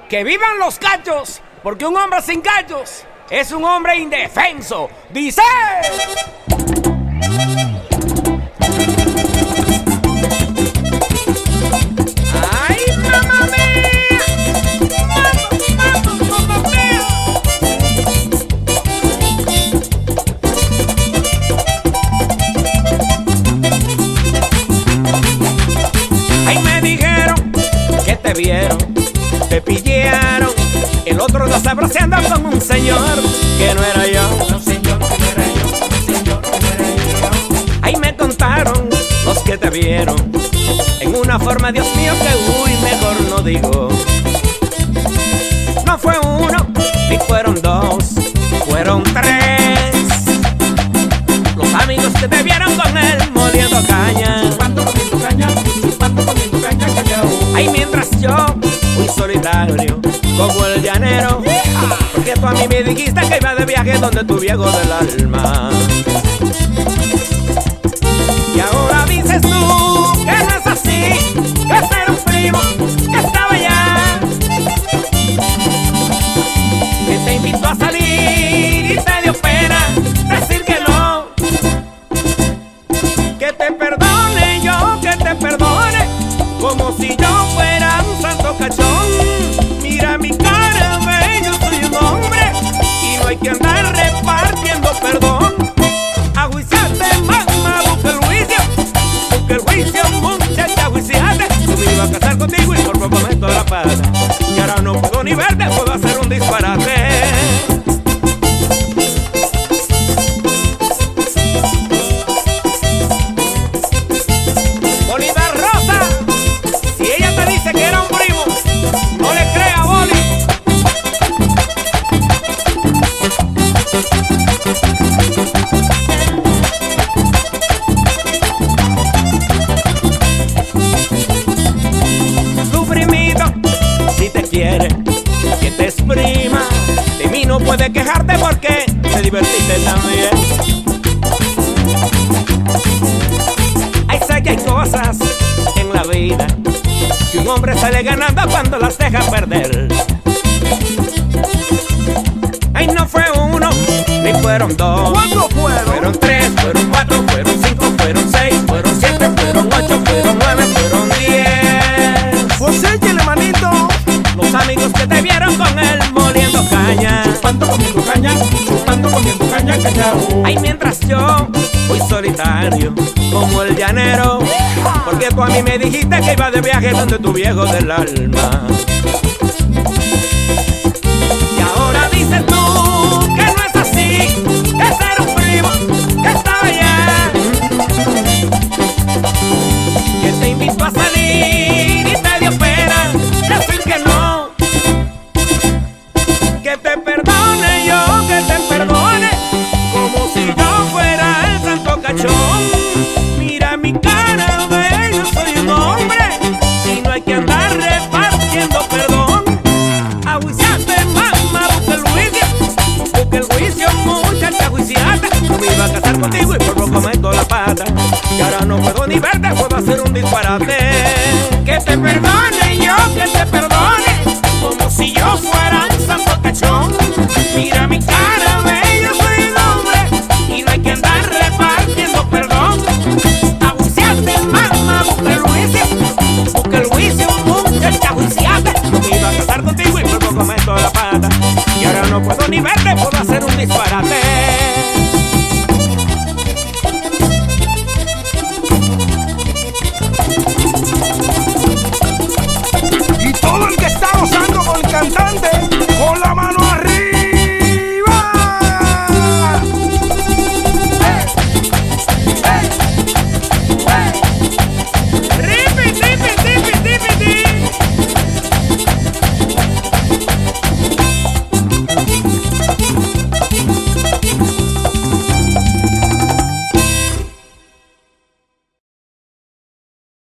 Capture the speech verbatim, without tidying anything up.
¡Que vivan los cachos! Porque un hombre sin cachos es un hombre indefenso. ¡Dice! ¡Ay, mamá mía! ¡Mamá, mamá, mamá mía! Ay, me dijeron que te vieron, te pillaron, el otro lo está abrazando con un señor que no era yo. No señor, que no era yo, no señor, que no era yo. Ahí me contaron los que te vieron en una forma, Dios mío, que uy, mejor no digo. No fue uno, ni fueron dos, fueron tres los amigos que te vieron con él moliendo caña. Chupando, comiendo caña, chupando, comiendo caña, callao. Ay, mientras yo fui solitario como el llanero, porque tú a mí me dijiste que iba de viaje donde tu viejo del alma. Y ahora dices tú que no es así, que este era un primo que estaba allá, que te invitó a salir y te dio pena decir que no. Que te perdone yo, que te perdone, como si yo fuera un santo cachón. Mira mi cara, ve, yo soy un hombre y no hay que andar repartiendo perdón. Aguiciate, mamá, busca el juicio, busca el juicio, muchacha, aguiciate. Yo me iba a casar contigo y por poco meto la pata, y ahora no puedo ni verte, puedo hacer un disparate. Que te exprima, de mí no puedes quejarte porque te divertiste también. Ay, sé que hay cosas en la vida que un hombre sale ganando cuando las deja perder. Ay, no fue uno, ni fueron dos. ¿Cuántos fueron? Fueron tres, fueron cuatro, fueron cinco, fueron seis, fueron siete, fueron ocho, fueron nueve, fueron diez. Pues échale, manito. Los amigos que te vieron con él moliendo caña. Chupando, comiendo caña, chupando, comiendo caña, callao. Ay, mientras yo fui solitario como el llanero, porque tú a mí me dijiste que iba de viaje donde tu viejo del alma. Y ahora dices tú que no es así, que ese era un primo que estaba allá, que te invitó a salir y te dio pena decir que no. Que te perdone yo, que te perdone, como si yo fuera el santo cachón. Mira mi cara, ve, yo soy un hombre y no hay que andar repartiendo perdón. Aguiciate, mamá, busca el juicio, busca el juicio, muchacha, aguiciate. Yo me iba a casar contigo y por poco meto la pata, y ahora no puedo ni verte, puedo hacer un disparate.